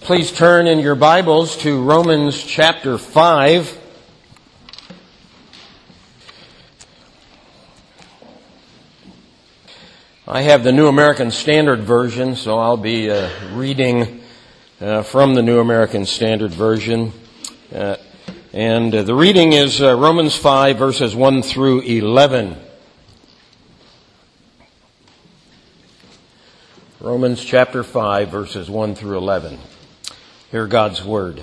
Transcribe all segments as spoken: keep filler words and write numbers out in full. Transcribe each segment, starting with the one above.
Please turn in your Bibles to Romans chapter five. I have the New American Standard Version, so I'll be uh, reading uh, from the New American Standard Version. Uh, and uh, the reading is uh, Romans five, verses one through eleven. Romans chapter five, verses one through eleven. Hear God's word.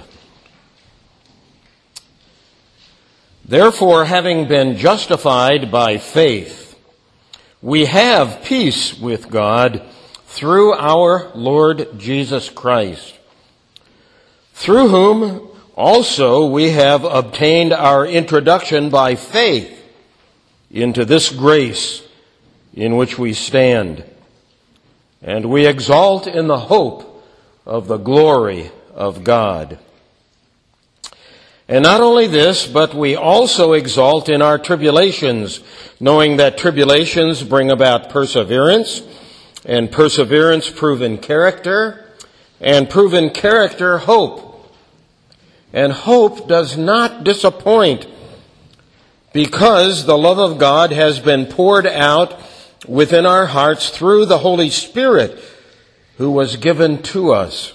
Therefore, having been justified by faith, we have peace with God through our Lord Jesus Christ, through whom also we have obtained our introduction by faith into this grace in which we stand, and we exalt in the hope of the glory of God. And not only this, but we also exalt in our tribulations, knowing that tribulations bring about perseverance, and perseverance proven character, and proven character hope. And hope does not disappoint, because the love of God has been poured out within our hearts through the Holy Spirit who was given to us.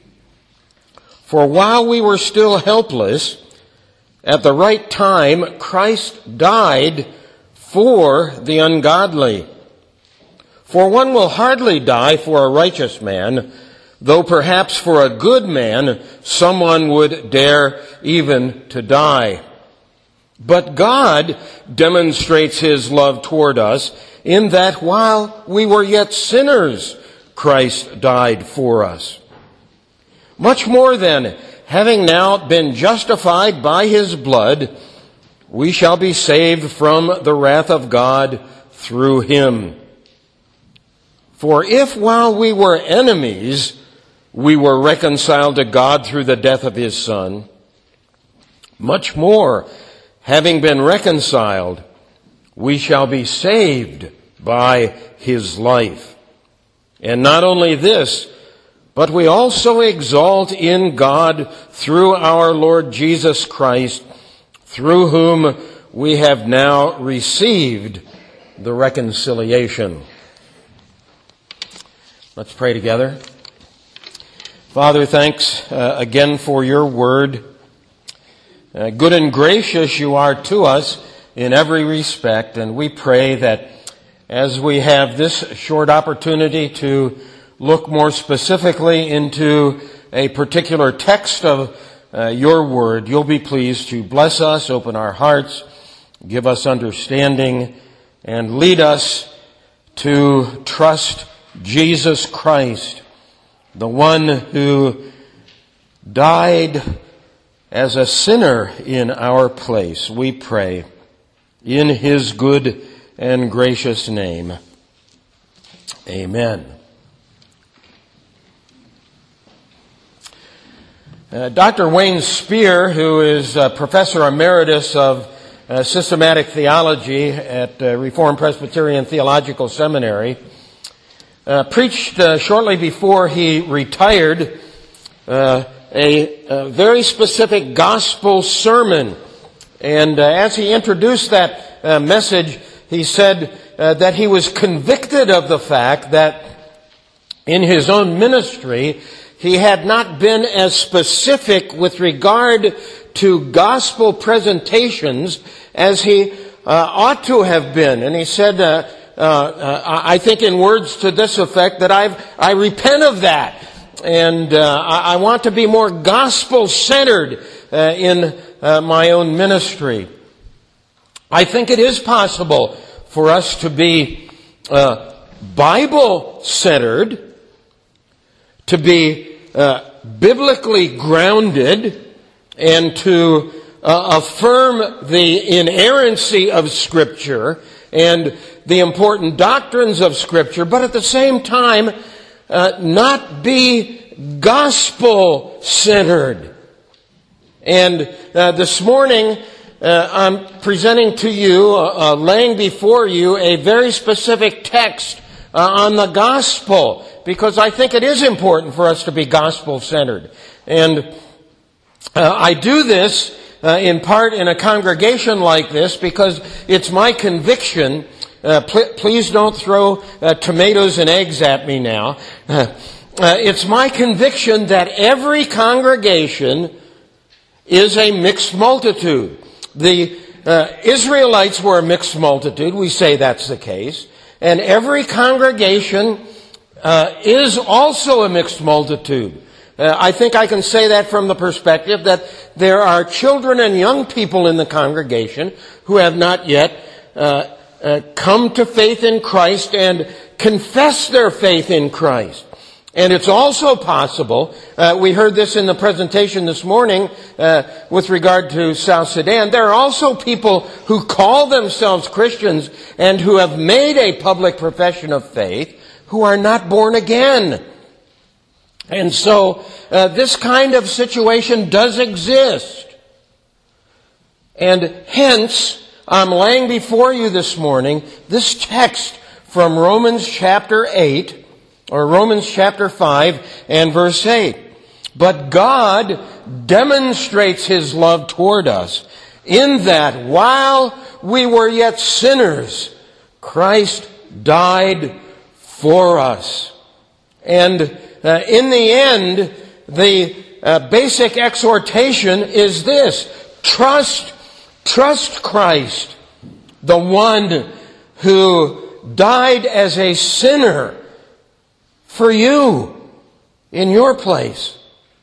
For while we were still helpless, at the right time, Christ died for the ungodly. For one will hardly die for a righteous man, though perhaps for a good man someone would dare even to die. But God demonstrates His love toward us in that while we were yet sinners, Christ died for us. Much more then, having now been justified by His blood, we shall be saved from the wrath of God through Him. For if while we were enemies, we were reconciled to God through the death of His Son, much more, having been reconciled, we shall be saved by His life. And not only this, but we also exalt in God through our Lord Jesus Christ, through whom we have now received the reconciliation. Let's pray together. Father, thanks uh, again for your word. Uh, good and gracious you are to us in every respect, and we pray that as we have this short opportunity to look more specifically into a particular text of uh, your word, you'll be pleased to bless us, open our hearts, give us understanding, and lead us to trust Jesus Christ, the one who died as a sinner in our place. We pray in His good and gracious name. Amen. Uh, Doctor Wayne Spear, who is uh, Professor Emeritus of uh, Systematic Theology at uh, Reformed Presbyterian Theological Seminary, uh, preached uh, shortly before he retired uh, a, a very specific gospel sermon. And uh, as he introduced that uh, message, he said uh, that he was convicted of the fact that in his own ministry, he had not been as specific with regard to gospel presentations as he uh, ought to have been. And he said, uh, uh, uh, I think in words to this effect, that I've, I repent of that. And uh, I, I want to be more gospel-centered uh, in uh, my own ministry. I think it is possible for us to be uh, Bible-centered, to be uh, biblically grounded, and to uh, affirm the inerrancy of Scripture and the important doctrines of Scripture, but at the same time, uh, not be gospel-centered. And uh, this morning, uh, I'm presenting to you, uh, uh, laying before you, a very specific text uh, on the gospel, because I think it is important for us to be gospel-centered. And uh, I do this uh, in part in a congregation like this because it's my conviction. Uh, pl- please don't throw uh, tomatoes and eggs at me now. Uh, it's my conviction that every congregation is a mixed multitude. The uh, Israelites were a mixed multitude. We say that's the case. And every congregation uh, is also a mixed multitude. Uh, I think I can say that from the perspective that there are children and young people in the congregation who have not yet uh, uh, come to faith in Christ and confess their faith in Christ. And it's also possible, uh, we heard this in the presentation this morning uh, with regard to South Sudan, there are also people who call themselves Christians and who have made a public profession of faith who are not born again. And so uh, this kind of situation does exist. And hence, I'm laying before you this morning this text from Romans chapter eight, or Romans chapter five and verse eight. But God demonstrates His love toward us in that while we were yet sinners, Christ died for us. And uh, in the end, the uh, basic exhortation is this: trust, trust Christ, the one who died as a sinner for you, in your place.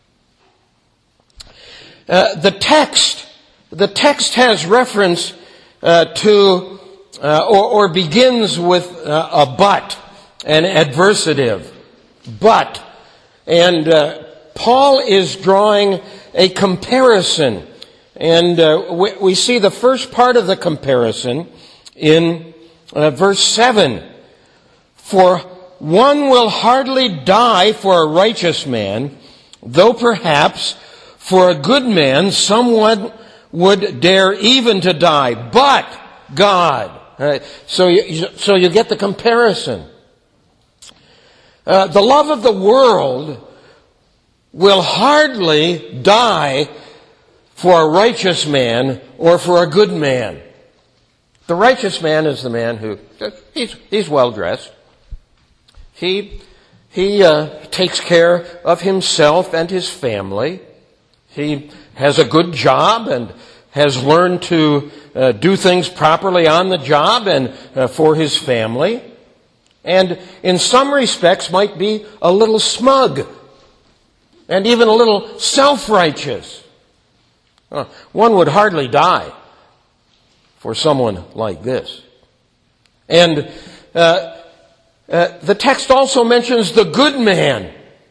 Uh, the text, the text has reference uh, to, uh, or, or begins with uh, a but, an adversative. But, and uh, Paul is drawing a comparison, and uh, we, we see the first part of the comparison in uh, verse seven. For one will hardly die for a righteous man, though perhaps for a good man someone would dare even to die. But God. Right? So you, so you get the comparison. Uh, the love of the world will hardly die for a righteous man or for a good man. The righteous man is the man who, he's, he's well dressed. He, he uh, takes care of himself and his family. He has a good job and has learned to uh, do things properly on the job and uh, for his family. And in some respects might be a little smug and even a little self-righteous. Uh, one would hardly die for someone like this. And uh, Uh, the text also mentions the good man.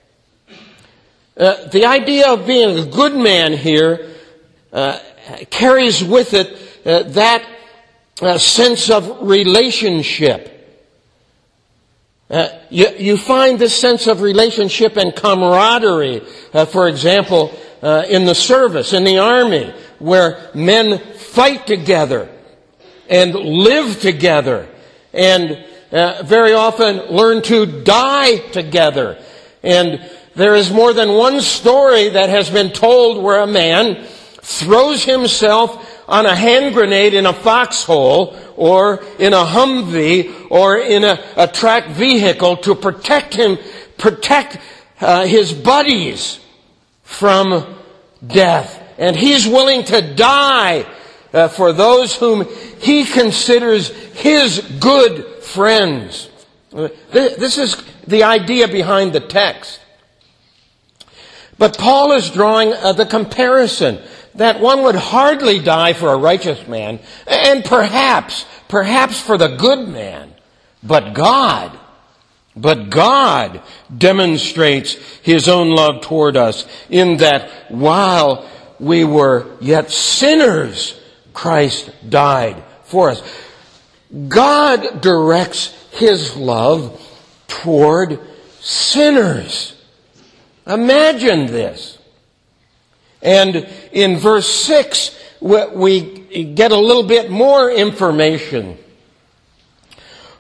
Uh, the idea of being a good man here uh, carries with it uh, that uh, sense of relationship. Uh, you, you find this sense of relationship and camaraderie, uh, for example, uh, in the service, in the army, where men fight together and live together and Uh, very often learn to die together. And there is more than one story that has been told where a man throws himself on a hand grenade in a foxhole or in a Humvee or in a, a tracked vehicle to protect him, protect uh, his buddies from death. And he's willing to die uh, for those whom he considers his good friends. This is the idea behind the text. But Paul is drawing uh, the comparison that one would hardly die for a righteous man, and perhaps, perhaps for the good man. But God, but God demonstrates His own love toward us in that while we were yet sinners, Christ died for us. God directs His love toward sinners. Imagine this. And in verse six, we get a little bit more information.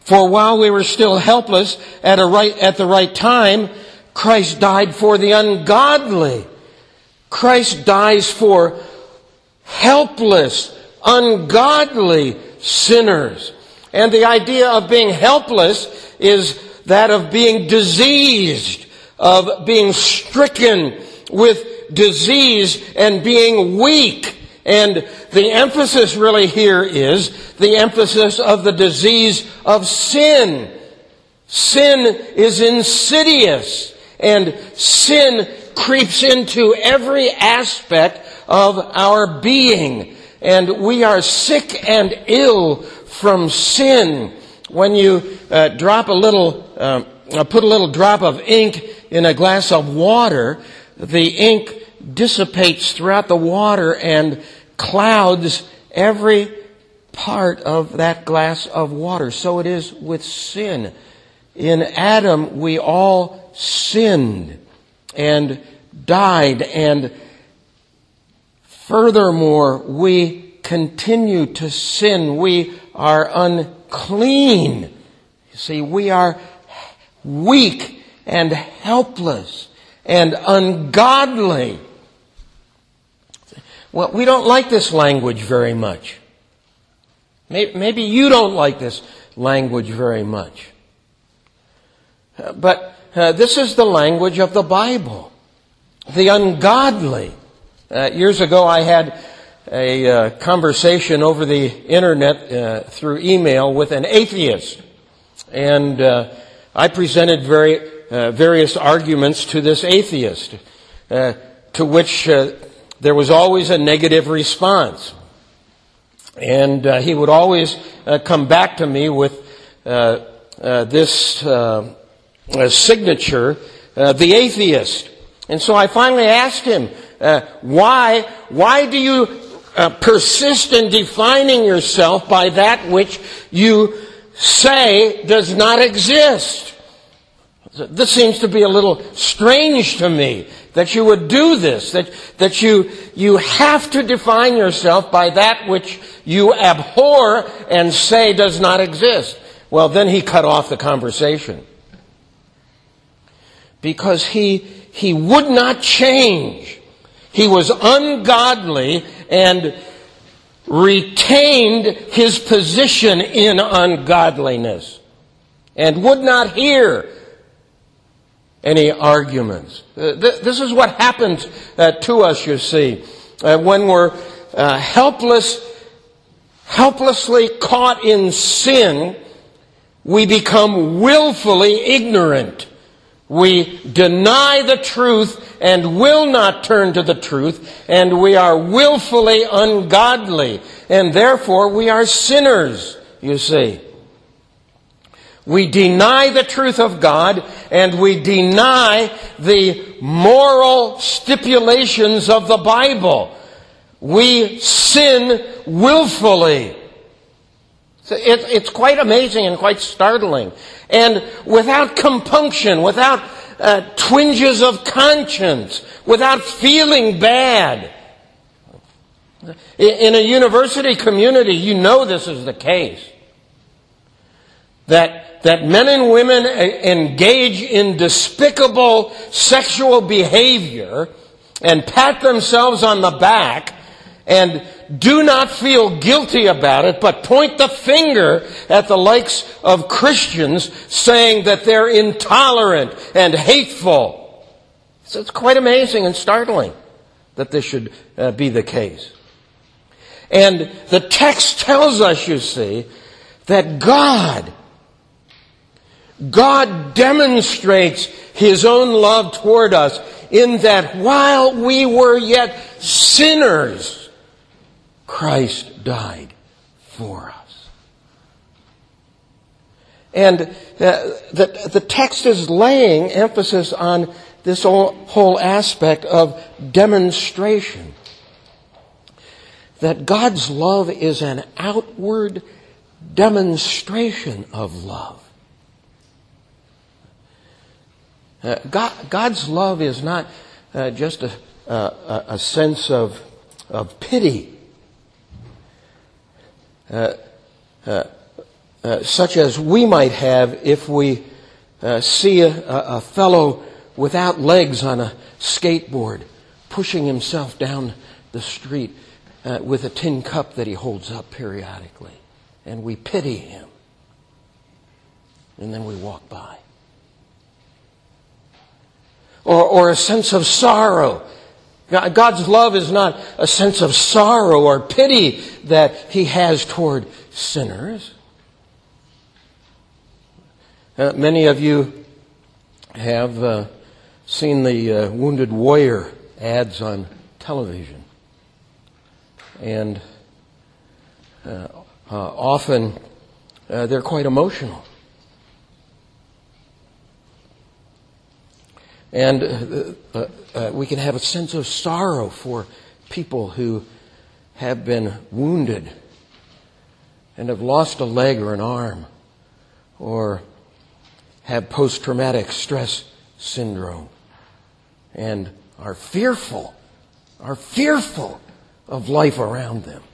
For while we were still helpless, at a right at the right time, Christ died for the ungodly. Christ dies for helpless, ungodly sinners. And the idea of being helpless is that of being diseased, of being stricken with disease and being weak. And the emphasis really here is the emphasis of the disease of sin. Sin is insidious, and sin creeps into every aspect of our being. And we are sick and ill from sin. When you uh, drop a little, um, put a little drop of ink in a glass of water, the ink dissipates throughout the water and clouds every part of that glass of water. So it is with sin. In Adam, we all sinned and died, and furthermore, we continue to sin. We are unclean. You see, we are weak and helpless and ungodly. Well, we don't like this language very much. Maybe you don't like this language very much. But uh, this is the language of the Bible. The ungodly. Uh, years ago I had a uh, conversation over the internet uh, through email with an atheist. And uh, I presented very uh, various arguments to this atheist, uh, to which uh, there was always a negative response. And uh, he would always uh, come back to me with uh, uh, this uh, uh, signature, uh, the atheist. And so I finally asked him, uh, why, why do you uh, persist in defining yourself by that which you say does not exist? This seems to be a little strange to me, that you would do this, that, that you, you have to define yourself by that which you abhor and say does not exist. Well, then he cut off the conversation. Because he, he would not change. He was ungodly and retained his position in ungodliness and would not hear any arguments. Uh, th- this is what happens uh, to us, you see, uh, when we're uh, helpless, helplessly caught in sin. We become willfully ignorant. We deny the truth and will not turn to the truth, and we are willfully ungodly, and therefore we are sinners, you see. We deny the truth of God, and we deny the moral stipulations of the Bible. We sin willfully. It's quite amazing and quite startling. And without compunction, without uh, twinges of conscience, without feeling bad. In a university community, you know this is the case. That, that men and women engage in despicable sexual behavior and pat themselves on the back and do not feel guilty about it, but point the finger at the likes of Christians saying that they're intolerant and hateful. So it's quite amazing and startling that this should uh, be the case. And the text tells us, you see, that God, God demonstrates His own love toward us in that while we were yet sinners, Christ died for us. And uh, the, the text is laying emphasis on this whole, whole aspect of demonstration. That God's love is an outward demonstration of love. Uh, God, God's love is not uh, just a, a, a sense of, of pity. Uh, uh, uh, such as we might have if we uh, see a, a fellow without legs on a skateboard pushing himself down the street uh, with a tin cup that he holds up periodically. And we pity him. And then we walk by. Or, or a sense of sorrow. God's love is not a sense of sorrow or pity that He has toward sinners. Uh, many of you have uh, seen the uh, Wounded Warrior ads on television. And uh, uh, often uh, they're quite emotional. And uh, uh, uh, we can have a sense of sorrow for people who have been wounded and have lost a leg or an arm, or have post-traumatic stress syndrome and are fearful, are fearful of life around them.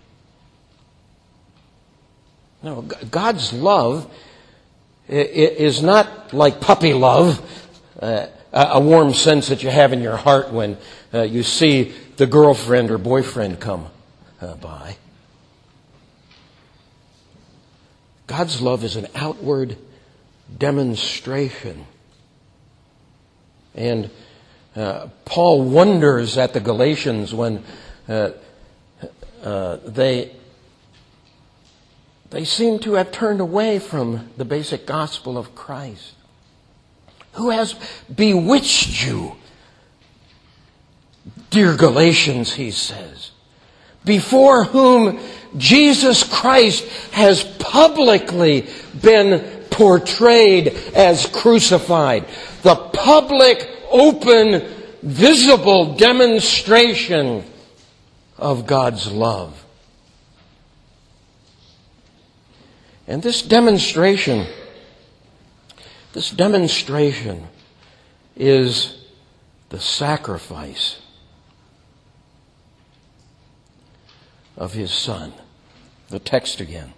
No, God's love is not like puppy love, uh, a warm sense that you have in your heart when uh, you see the girlfriend or boyfriend come uh, by. God's love is an outward demonstration. And uh, Paul wonders at the Galatians when uh, uh, they they seem to have turned away from the basic gospel of Christ. Who has bewitched you? Dear Galatians, he says, before whom Jesus Christ has publicly been portrayed as crucified. The public, open, visible demonstration of God's love. And this demonstration This demonstration is the sacrifice of His Son. The text again.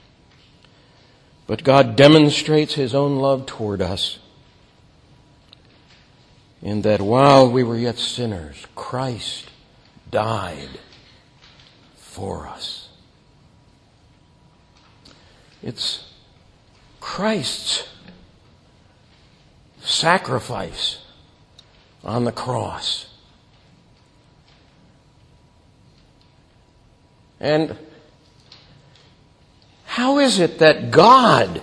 But God demonstrates His own love toward us in that while we were yet sinners, Christ died for us. It's Christ's sacrifice on the cross. And how is it that God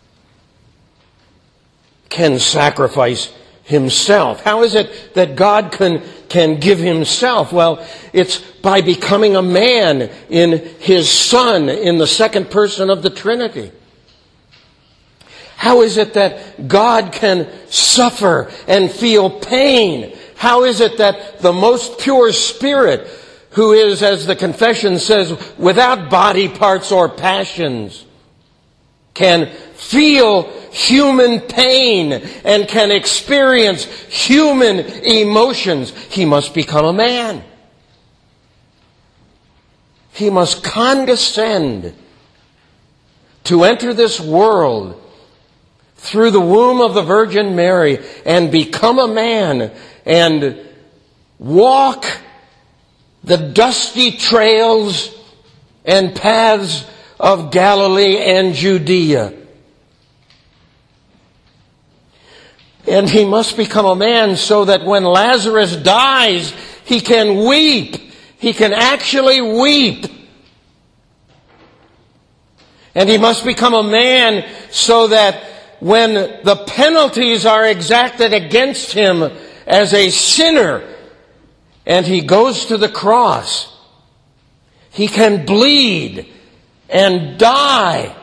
can sacrifice Himself? How is it that God can, can give Himself? Well, it's by becoming a man in His Son, in the second person of the Trinity. How is it that God can suffer and feel pain? How is it that the most pure spirit, who is, as the confession says, without body parts or passions, can feel human pain and can experience human emotions? He must become a man. He must condescend to enter this world through the womb of the Virgin Mary and become a man and walk the dusty trails and paths of Galilee and Judea. And He must become a man so that when Lazarus dies, he can weep. He can actually weep. And He must become a man so that when the penalties are exacted against Him as a sinner and He goes to the cross, He can bleed and die.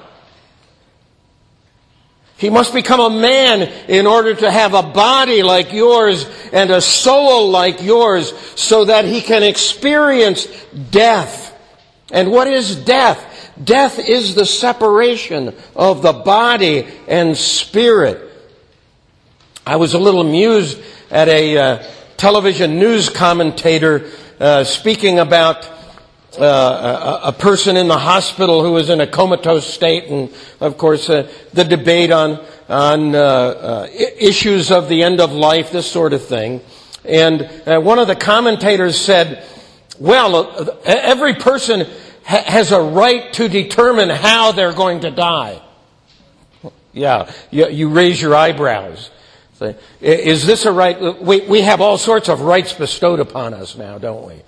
He must become a man in order to have a body like yours and a soul like yours so that He can experience death. And what is death? Death is the separation of the body and spirit. I was a little amused at a uh, television news commentator uh, speaking about uh, a, a person in the hospital who was in a comatose state, and of course uh, the debate on on uh, uh, issues of the end of life, this sort of thing. And uh, one of the commentators said, well, uh, every person ha- has a right to determine how they're going to die. Yeah, you, you raise your eyebrows. So, is this a right? We, we have all sorts of rights bestowed upon us now, don't we?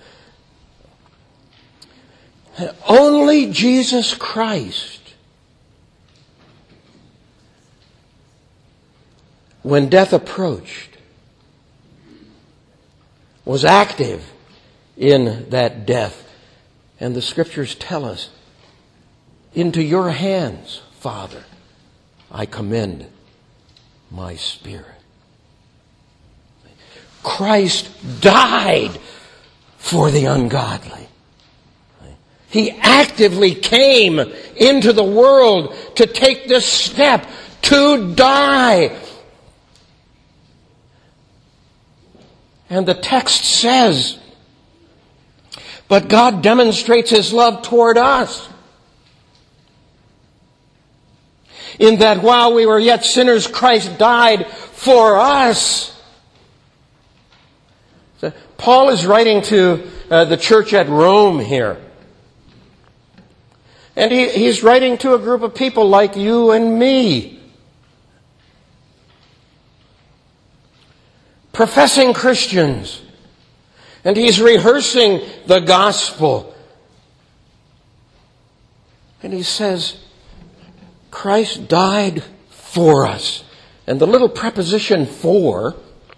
Only Jesus Christ, when death approached, was active in that death. And the Scriptures tell us, into your hands, Father, I commend my spirit. Christ died for the ungodly. He actively came into the world to take this step, to die. And the text says, but God demonstrates His love toward us, in that while we were yet sinners, Christ died for us. So Paul is writing to uh, the church at Rome here. And he, he's writing to a group of people like you and me, professing Christians. And he's rehearsing the gospel. And he says, Christ died for us. And the little preposition for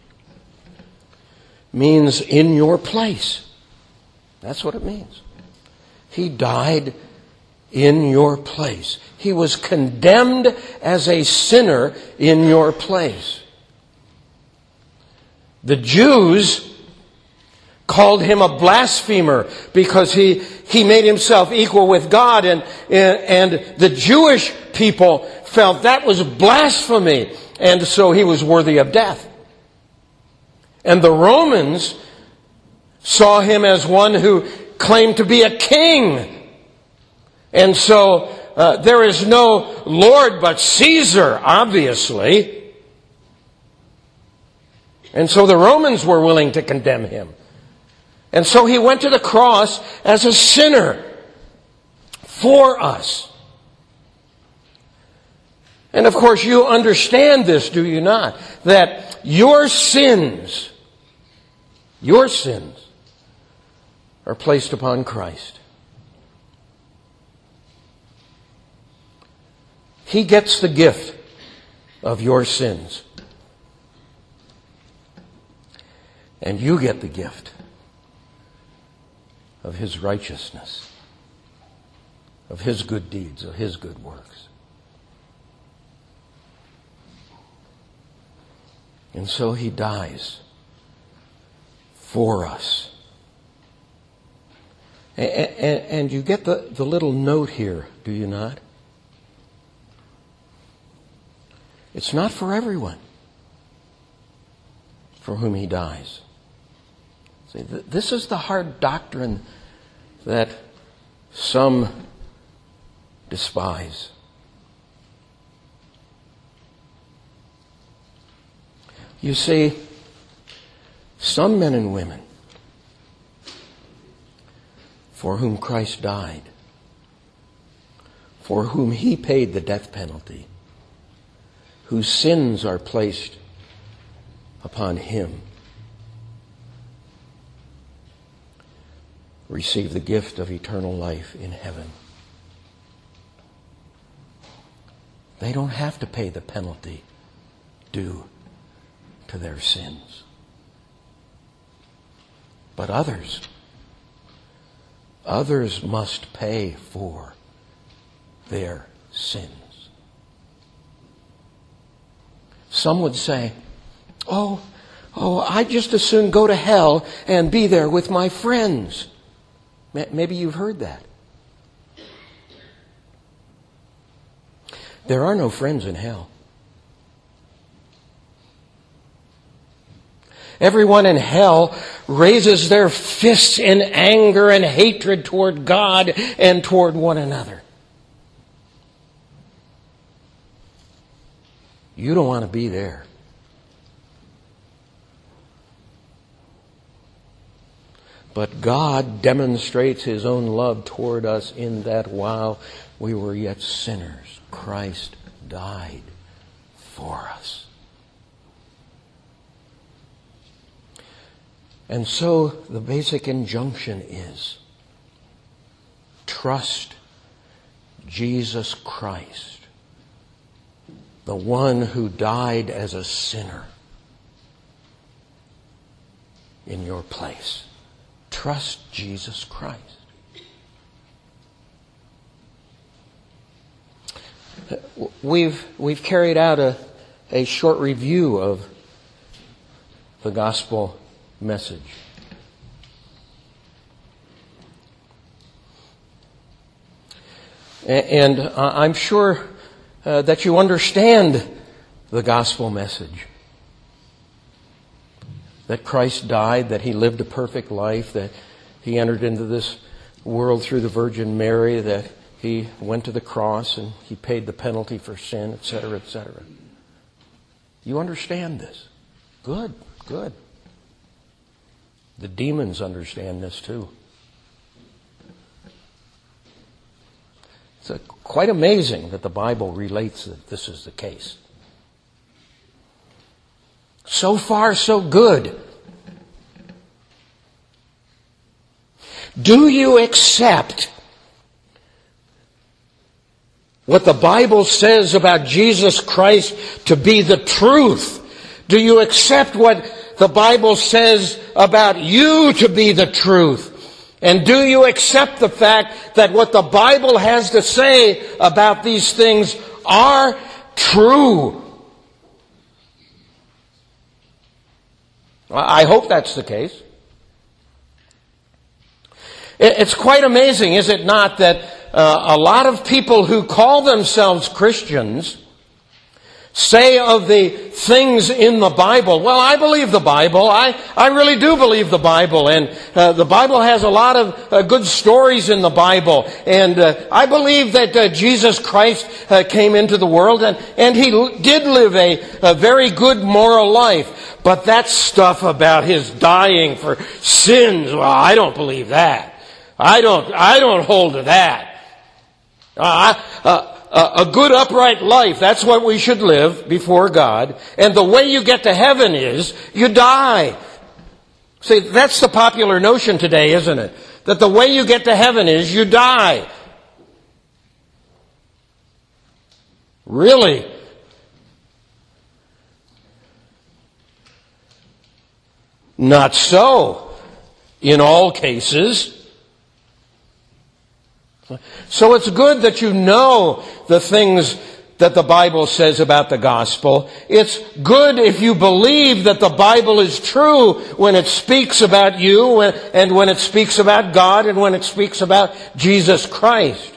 means in your place. That's what it means. He died in your place. He was condemned as a sinner in your place. The Jews called him a blasphemer because he, he made himself equal with God, and, and the Jewish people felt that was blasphemy, and so he was worthy of death. And the Romans saw him as one who claimed to be a king. And so uh, there is no Lord but Caesar, obviously. And so the Romans were willing to condemn him. And so he went to the cross as a sinner for us. And of course you understand this, do you not? That your sins, your sins are placed upon Christ. He gets the gift of your sins. And you get the gift of His righteousness, of His good deeds, of His good works. And so He dies for us. And, and, and you get the, the little note here, do you not? It's not for everyone for whom He dies. See, th- this is the hard doctrine that some despise. You see, some men and women for whom Christ died, for whom He paid the death penalty, whose sins are placed upon Him, receive the gift of eternal life in heaven. They don't have to pay the penalty due to their sins. But others, others must pay for their sins. Some would say, oh, oh, I'd just as soon go to hell and be there with my friends. Maybe you've heard that. There are no friends in hell. Everyone in hell raises their fists in anger and hatred toward God and toward one another. You don't want to be there. But God demonstrates His own love toward us in that while we were yet sinners, Christ died for us. And so the basic injunction is, trust Jesus Christ, the one who died as a sinner in your place. Trust Jesus Christ. We've, we've carried out a, a short review of the gospel message. And I'm sure uh, that you understand the gospel message. That Christ died, that He lived a perfect life, that He entered into this world through the Virgin Mary, that He went to the cross and He paid the penalty for sin, et cetera, et cetera. You understand this. Good, good. The demons understand this too. It's uh, quite amazing that the Bible relates that this is the case. So far, so good. Do you accept what the Bible says about Jesus Christ to be the truth? Do you accept what the Bible says about you to be the truth? And do you accept the fact that what the Bible has to say about these things are true? I hope that's the case. It's quite amazing, is it not, that uh, a lot of people who call themselves Christians say of the things in the Bible, well, I believe the Bible. I, I really do believe the Bible. And uh, the Bible has a lot of uh, good stories in the Bible. And uh, I believe that uh, Jesus Christ uh, came into the world and, and He l- did live a, a very good moral life. But that stuff about His dying for sins, well, I don't believe that. I don't, I don't hold to that. Uh, uh, a good upright life, that's what we should live before God. And the way you get to heaven is you die. See, that's the popular notion today, isn't it? That the way you get to heaven is you die. Really? Not so in all cases. So it's good that you know the things that the Bible says about the gospel. It's good if you believe that the Bible is true when it speaks about you and when it speaks about God and when it speaks about Jesus Christ.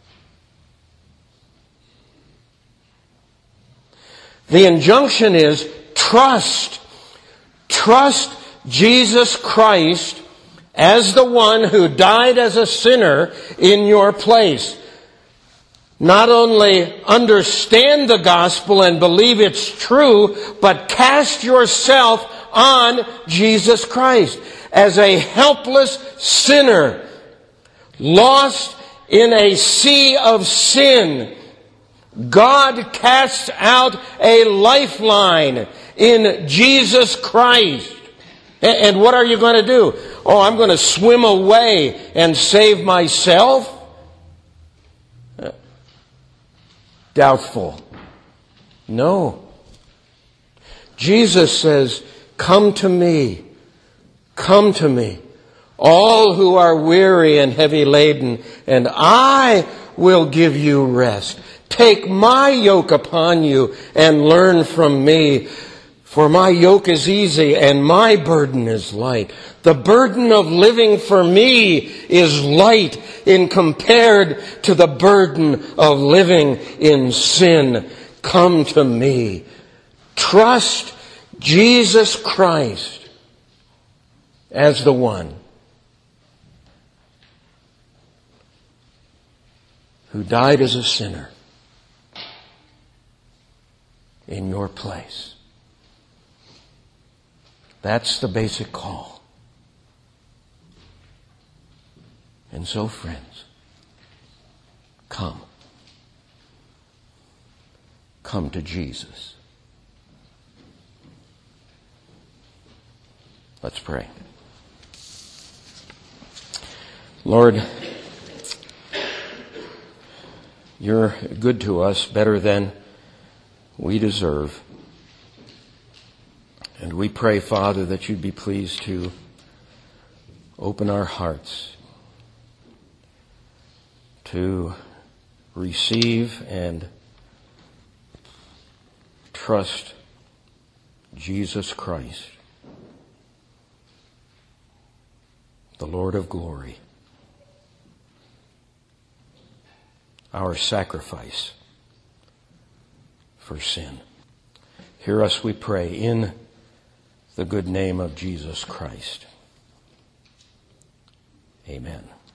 The injunction is trust. Trust Jesus Christ as the one who died as a sinner in your place. Not only understand the gospel and believe it's true, but cast yourself on Jesus Christ as a helpless sinner, lost in a sea of sin. God casts out a lifeline in Jesus Christ. And what are you going to do? Oh, I'm going to swim away and save myself? Doubtful. No. Jesus says, come to me. Come to me. All who are weary and heavy laden, and I will give you rest. Take my yoke upon you and learn from me. For my yoke is easy and my burden is light. The burden of living for me is light in compared to the burden of living in sin. Come to me. Trust Jesus Christ as the one who died as a sinner in your place. That's the basic call. And so, friends, come. Come to Jesus. Let's pray. Lord, you're good to us, better than we deserve. And we pray, Father, that you'd be pleased to open our hearts to receive and trust Jesus Christ, the Lord of glory, our sacrifice for sin. Hear us, we pray, in the good name of Jesus Christ. Amen.